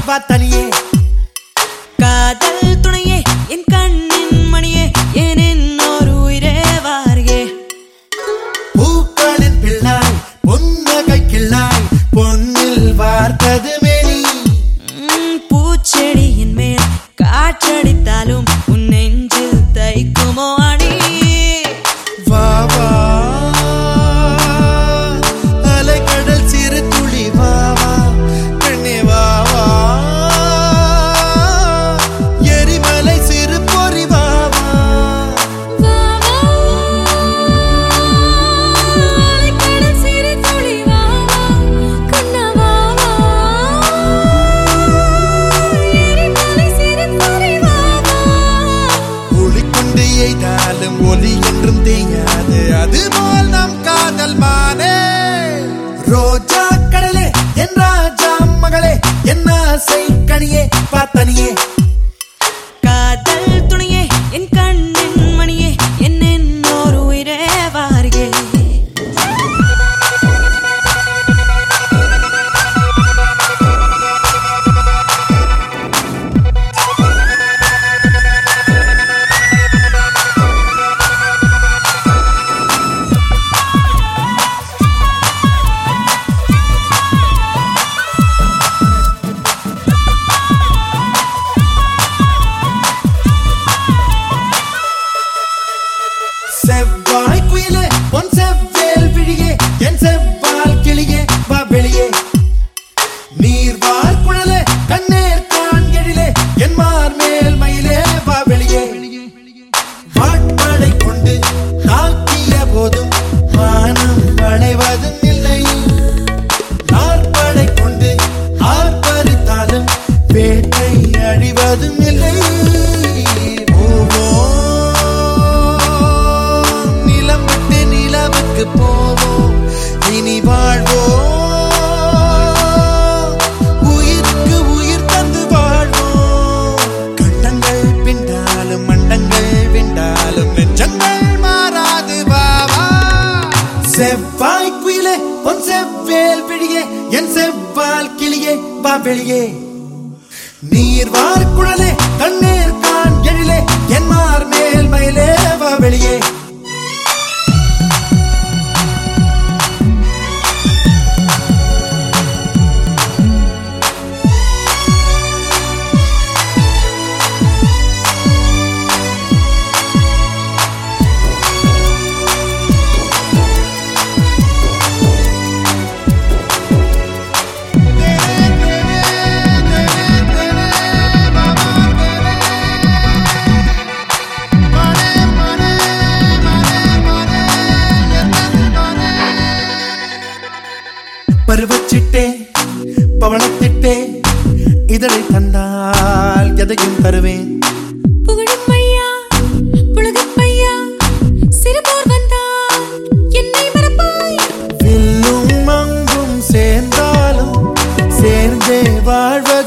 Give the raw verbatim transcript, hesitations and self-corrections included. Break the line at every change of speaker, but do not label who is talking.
வா தனியே
காதல் துணையே என் கண்ணின் மணியே என் இன்னொரு உயிரே வாரியே
பூக்களின் பிள்ளாய் பொன்னகை கிள்ளாய் பொன்னில் வார்த்தது மேனி
பூச்செடியின் மேல் காற்றடித்தாலும் உன் நெஞ்சில் தைக்குமோ அடி
வா வா அலைக்கடல் சிறு துளி வா வா கண்ணே வா வா எரிமலை சிறு பொறி வா வா
அலைக்கடல் சிறு துளி வா வா கண்ணா வா வா எரிமலை சிறு பொறி வா வா
ஒளிக்கொண்டு எய்தாலும் ஒலி என்றும் தேயாது அதுபோல் நம் காதல் மானே ரோஜா கடலே என் ராஜா மகளே என் ஆசை கனியே பார்த்தனியே
காதல் துணையே என் கண்ணின் மணியே என் இன்னொரு உயிரே வாரியே
செவ்வாய் குயிலே பொன் செவ்வேல் விழியே என் செவ்வால் கிளியே வா வெளியே நீர்வார் குழலே கண்ணேர் கான் எழிலே என் மார் மேல் மயிலே வா வெளியே வாட்படை கொண்டு தாக்கிய போதும் வானம் வளைவதும் இல்லை நாற்படை கொண்டு ஆர்ப்பரித்தாலும் வேட்டை அழிவதும் இல்லை போவோம் இனி வாழ்வோம் உயிருக்கு உயிர் தந்து வாழ்வோம் கண்டங்கள் பிண்டாலும் மண்டங்கள் விண்டாலும் நெஞ்சங்கள் மாறாது பாவா செவ்வாய் குயிலே பொன் செவ்வேல் விழியே என் செவ்வால் கிளியே வா வெளியே நீர்வார் குழலே கண்ணீர் கான் எழிலே என் மார் மேல் மயிலே வா வெளியே பருவச்சிட்டே பவளத்திட்டே இதழை தந்தால் எதையும் தருவேன்
புகழும் ஐயா புலகப் பையா சிறுபோர் வந்தால் என்னை மறப்பாய்
வில்லும் மங்கும் சேர்ந்தாலும் சேர்ந்தே வாழ்வது